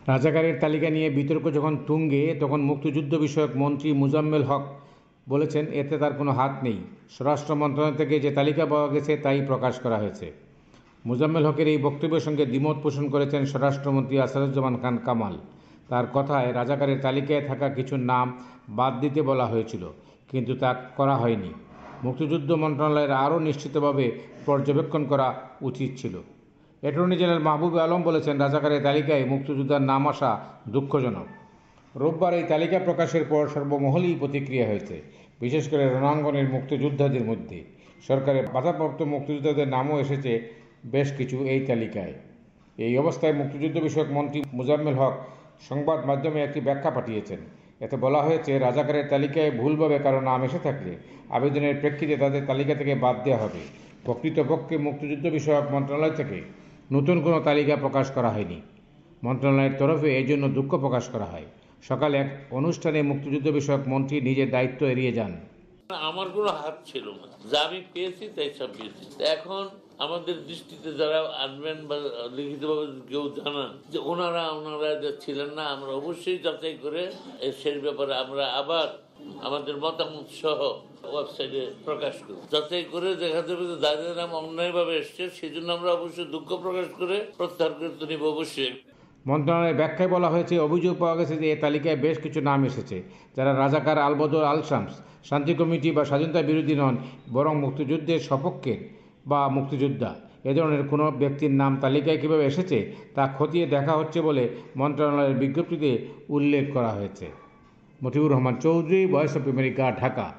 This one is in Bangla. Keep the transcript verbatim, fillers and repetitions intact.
রাজাকারের তালিকা নিয়ে বিতর্ক যখন তুঙ্গে, তখন মুক্তিযুদ্ধ বিষয়ক মন্ত্রী মোজাম্মেল হক বলেছেন, এতে তার কোনো হাত নেই। স্বরাষ্ট্র মন্ত্রণালয় থেকে যে তালিকা পাওয়া গেছে তাই প্রকাশ করা হয়েছে। মোজাম্মেল হকের এই বক্তব্যের সঙ্গে দ্বিমত পোষণ করেছেন স্বরাষ্ট্রমন্ত্রী আসাদুজ্জামান খান কামাল। তার কথায়, রাজাকারের তালিকায় থাকা কিছু নাম বাদ দিতে বলা হয়েছিল, কিন্তু তা করা হয়নি। মুক্তিযুদ্ধ মন্ত্রণালয়ের আরও নিশ্চিতভাবে পর্যবেক্ষণ করা উচিত ছিল। অ্যাটর্নি জেনারেল মাহবুবে আলম বলেছেন, রাজাকারের তালিকায় মুক্তিযোদ্ধার নাম আসা দুঃখজনক। রোববার এই তালিকা প্রকাশের পর সর্বমহলেই প্রতিক্রিয়া হয়েছে, বিশেষ করে রণাঙ্গনের মুক্তিযোদ্ধাদের মধ্যে। সরকারের বাধাপ্রাপ্ত মুক্তিযোদ্ধাদের নামও এসেছে বেশ কিছু এই তালিকায়। এই অবস্থায় মুক্তিযুদ্ধ বিষয়ক মন্ত্রী মোজাম্মেল হক সংবাদ মাধ্যমে একটি ব্যাখ্যা পাঠিয়েছেন। এতে বলা হয়েছে, রাজাকারের তালিকায় ভুলভাবে কারো নাম এসে থাকলে আবেদনের প্রেক্ষিতে তাদের তালিকা থেকে বাদ দেওয়া হবে। প্রকৃতপক্ষে মুক্তিযুদ্ধ বিষয়ক মন্ত্রণালয় থেকে নতুন কোনো তালিকা প্রকাশ করা হয়নি। মন্ত্রণালয়ের তরফে এই জন্য দুঃখ প্রকাশ করা হয়। সকালে এক অনুষ্ঠানে মুক্তিযুদ্ধ বিষয়ক মন্ত্রী নিজের দায়িত্ব এড়িয়ে যান। আমার কোনো হাত ছিল না, যা আমি পেয়েছি তাই সব পেয়েছি। এখন আমাদের দৃষ্টিতে যারা আনবেন বা লিখিতভাবে কেউ জানান যে ওনারা ওনারা ছিলেন না, আমরা অবশ্যই যাচাই করে সেই ব্যাপারে আমরা আবার আমাদের মতামত সহ ওয়েবসাইটে প্রকাশ করি। যাচাই করে দেখা যাবে যে যাদের নাম অন্যায়ভাবে এসছে, সেই জন্য আমরা অবশ্যই দুঃখ প্রকাশ করে প্রত্যাহার করে নিব অবশ্যই। মন্ত্রণালয়ের ব্যাখ্যায় বলা হয়েছে, অভিযোগ পাওয়া গেছে যে এই তালিকায় বেশ কিছু নাম এসেছে যারা রাজাকার, আলবদর, আল শামস, শান্তি কমিটি বা স্বাধীনতা বিরোধী নন, বরং মুক্তিযুদ্ধের সপক্ষের বা মুক্তিযোদ্ধা। এ ধরনের কোনো ব্যক্তির নাম তালিকায় কীভাবে এসেছে তা খতিয়ে দেখা হচ্ছে বলে মন্ত্রণালয়ের বিজ্ঞপ্তিতে উল্লেখ করা হয়েছে। Motiur Rahman Chowdhury, voice of America, Dhaka.